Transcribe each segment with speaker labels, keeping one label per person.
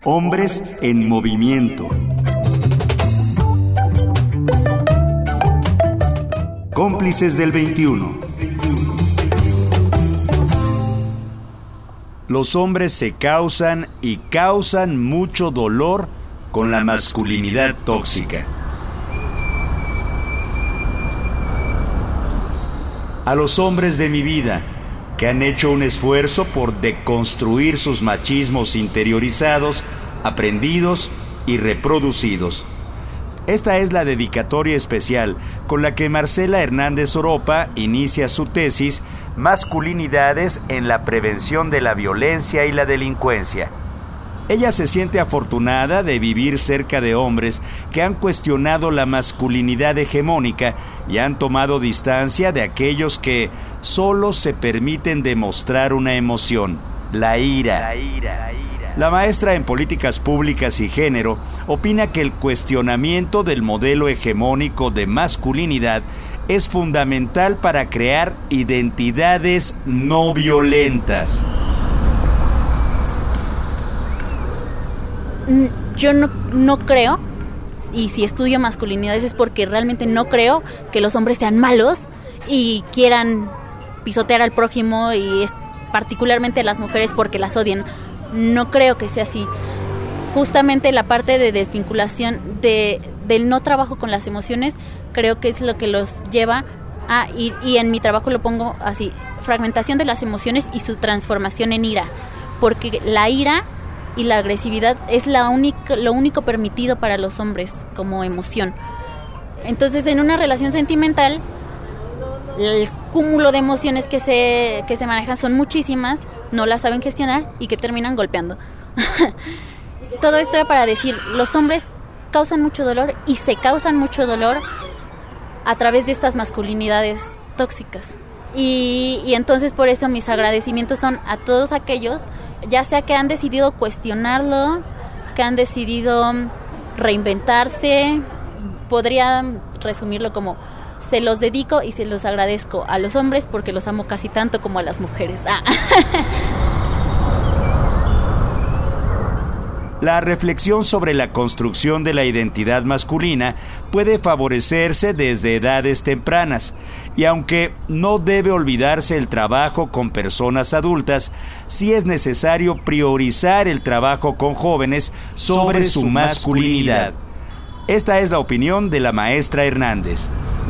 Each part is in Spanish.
Speaker 1: Hombres en movimiento. Cómplices del 21. Los hombres se causan y causan mucho dolor con la masculinidad tóxica. A los hombres de mi vida que han hecho un esfuerzo por deconstruir sus machismos interiorizados, aprendidos y reproducidos. Esta es la dedicatoria especial con la que Marcela Hernández Oropa inicia su tesis Masculinidades en la prevención de la violencia y la delincuencia. Ella se siente afortunada de vivir cerca de hombres que han cuestionado la masculinidad hegemónica y han tomado distancia de aquellos que solo se permiten demostrar una emoción, la ira. La maestra en Políticas Públicas y Género opina que el cuestionamiento del modelo hegemónico de masculinidad es fundamental para crear identidades no violentas.
Speaker 2: Yo no creo, y si estudio masculinidades es porque realmente no creo que los hombres sean malos y quieran pisotear al prójimo, y particularmente las mujeres porque las odien. No creo que sea así. Justamente la parte de desvinculación del no trabajo con las emociones creo que es lo que los lleva a ir, y en mi trabajo lo pongo así: fragmentación de las emociones y su transformación en ira, porque la ira y la agresividad es lo único permitido para los hombres como emoción. Entonces, en una relación sentimental, el cúmulo de emociones que se manejan son muchísimas, no las saben gestionar y que terminan golpeando. Todo esto para decir, los hombres causan mucho dolor y se causan mucho dolor a través de estas masculinidades tóxicas. Y entonces por eso mis agradecimientos son a todos aquellos, ya sea que han decidido cuestionarlo, que han decidido reinventarse. Podría resumirlo como: se los dedico y se los agradezco a los hombres porque los amo casi tanto como a las mujeres.
Speaker 1: La reflexión sobre la construcción de la identidad masculina puede favorecerse desde edades tempranas, y aunque no debe olvidarse el trabajo con personas adultas, sí es necesario priorizar el trabajo con jóvenes sobre su masculinidad. Esta es la opinión de la maestra Hernández.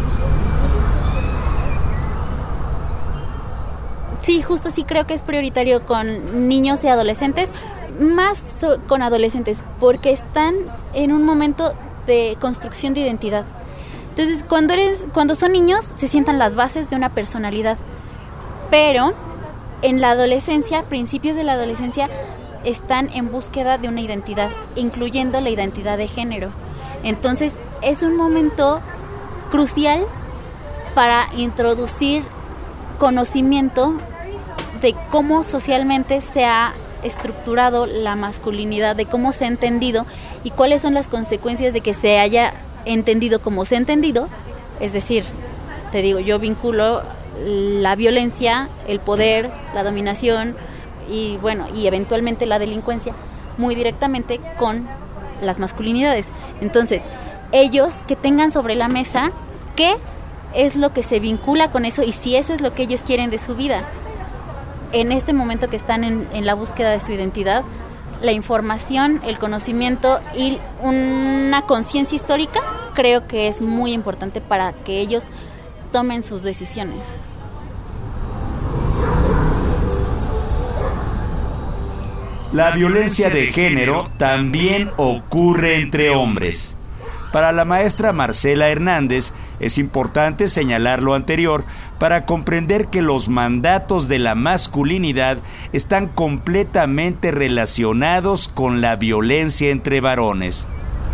Speaker 2: Sí, justo sí creo que es prioritario con niños y adolescentes, más con adolescentes, porque están en un momento de construcción de identidad. Entonces, cuando son niños, se sientan las bases de una personalidad, pero en la adolescencia, principios de la adolescencia, están en búsqueda de una identidad, incluyendo la identidad de género. Entonces, es un momento crucial para introducir conocimiento de cómo socialmente se ha estructurado la masculinidad, de cómo se ha entendido y cuáles son las consecuencias de que se haya entendido como se ha entendido. Es decir, te digo, yo vinculo la violencia, el poder, la dominación y eventualmente la delincuencia muy directamente con las masculinidades. Entonces, ellos que tengan sobre la mesa qué es lo que se vincula con eso y si eso es lo que ellos quieren de su vida. En este momento que están en la búsqueda de su identidad, la información, el conocimiento y una conciencia histórica creo que es muy importante para que ellos tomen sus decisiones.
Speaker 1: La violencia de género también ocurre entre hombres. Para la maestra Marcela Hernández, es importante señalar lo anterior para comprender que los mandatos de la masculinidad están completamente relacionados con la violencia entre varones.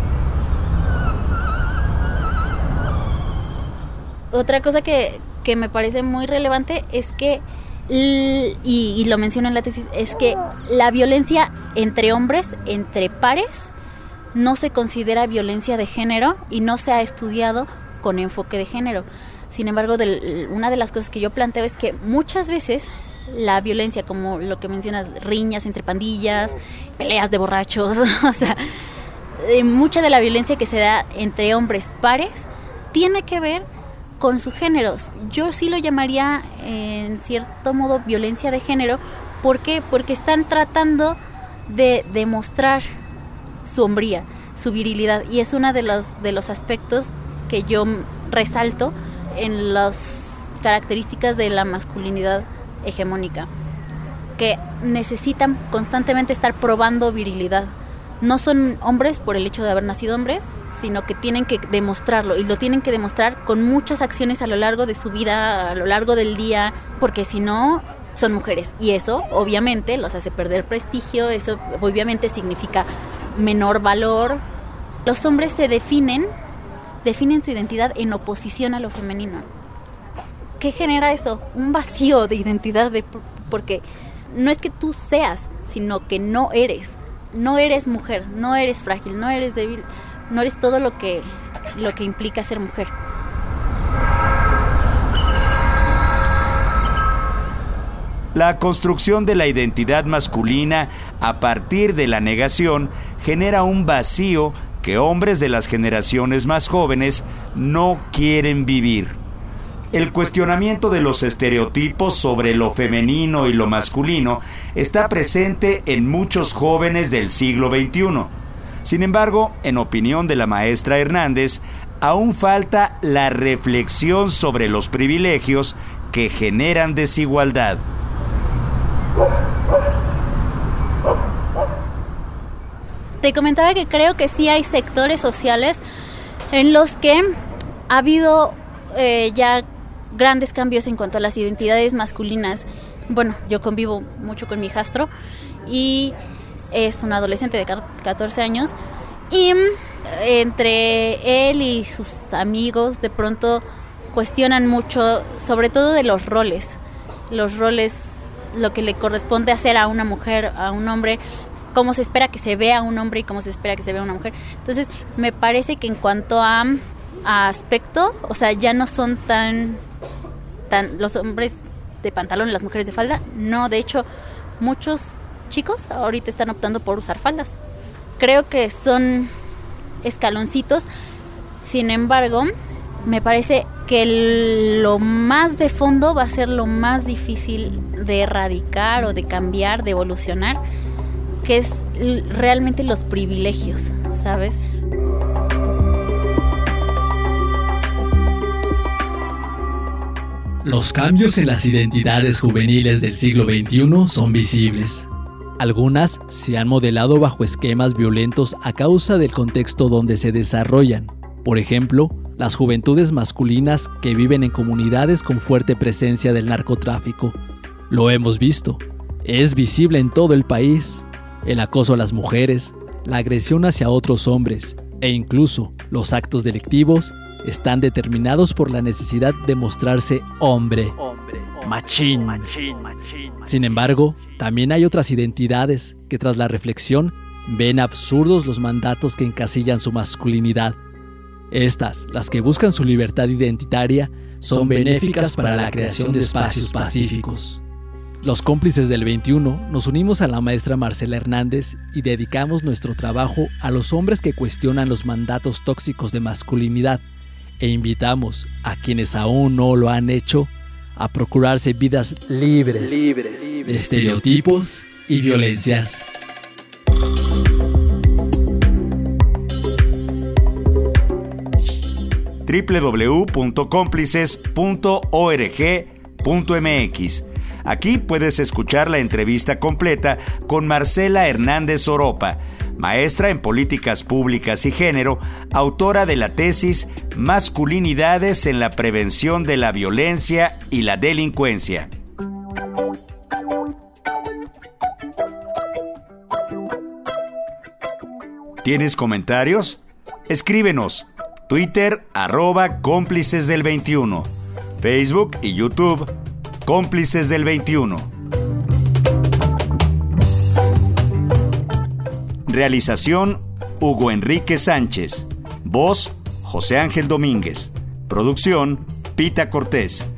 Speaker 2: Otra cosa que me parece muy relevante es que, y lo menciono en la tesis, es que la violencia entre hombres, entre pares, no se considera violencia de género y no se ha estudiado con enfoque de género. Sin embargo, una de las cosas que yo planteo es que muchas veces la violencia, como lo que mencionas, riñas entre pandillas, peleas de borrachos, o sea, mucha de la violencia que se da entre hombres pares tiene que ver con sus géneros. Yo sí lo llamaría en cierto modo violencia de género. ¿Por qué? Porque están tratando de demostrar su hombría, su virilidad, y es uno de los aspectos que yo resalto en las características de la masculinidad hegemónica, que necesitan constantemente estar probando virilidad. No son hombres por el hecho de haber nacido hombres, sino que tienen que demostrarlo, y lo tienen que demostrar con muchas acciones a lo largo de su vida, a lo largo del día, porque si no, son mujeres, y eso obviamente los hace perder prestigio, eso obviamente significa menor valor. Los hombres se definen su identidad en oposición a lo femenino. ¿Qué genera eso? Un vacío de identidad, porque no es que tú seas, sino que no eres mujer, no eres frágil, no eres débil, no eres todo lo que implica ser mujer.
Speaker 1: La construcción de la identidad masculina a partir de la negación genera un vacío que hombres de las generaciones más jóvenes no quieren vivir. El cuestionamiento de los estereotipos sobre lo femenino y lo masculino está presente en muchos jóvenes del siglo XXI. Sin embargo, en opinión de la maestra Hernández, aún falta la reflexión sobre los privilegios que generan desigualdad.
Speaker 2: Te comentaba que creo que sí hay sectores sociales en los que ha habido ya grandes cambios en cuanto a las identidades masculinas. Bueno, yo convivo mucho con mi hijastro y es un adolescente de 14 años, y entre él y sus amigos de pronto cuestionan mucho, sobre todo de los roles, lo que le corresponde hacer a una mujer, a un hombre, cómo se espera que se vea un hombre y cómo se espera que se vea una mujer. Entonces, me parece que en cuanto a aspecto, o sea, ya no son tan los hombres de pantalón y las mujeres de falda. No, de hecho, muchos chicos ahorita están optando por usar faldas. Creo que son escaloncitos. Sin embargo, me parece que lo más de fondo va a ser lo más difícil de erradicar o de cambiar, de evolucionar, que es realmente los privilegios, ¿sabes?
Speaker 3: Los cambios en las identidades juveniles del siglo XXI son visibles. Algunas se han modelado bajo esquemas violentos a causa del contexto donde se desarrollan. Por ejemplo, las juventudes masculinas que viven en comunidades con fuerte presencia del narcotráfico. Lo hemos visto. Es visible en todo el país. El acoso a las mujeres, la agresión hacia otros hombres e incluso los actos delictivos están determinados por la necesidad de mostrarse hombre, machín. Sin embargo, también hay otras identidades que tras la reflexión ven absurdos los mandatos que encasillan su masculinidad. Estas, las que buscan su libertad identitaria, son benéficas para la creación de espacios pacíficos. Los cómplices del 21 nos unimos a la maestra Marcela Hernández y dedicamos nuestro trabajo a los hombres que cuestionan los mandatos tóxicos de masculinidad e invitamos a quienes aún no lo han hecho a procurarse vidas libres de estereotipos y violencias.
Speaker 1: www.cómplices.org.mx. Aquí puedes escuchar la entrevista completa con Marcela Hernández Oropa, maestra en Políticas Públicas y Género, autora de la tesis Masculinidades en la Prevención de la Violencia y la Delincuencia. ¿Tienes comentarios? Escríbenos. Twitter, @cómplices del 21. Facebook y YouTube, Cómplices del 21. Realización, Hugo Enrique Sánchez. Voz, José Ángel Domínguez. Producción, Pita Cortés.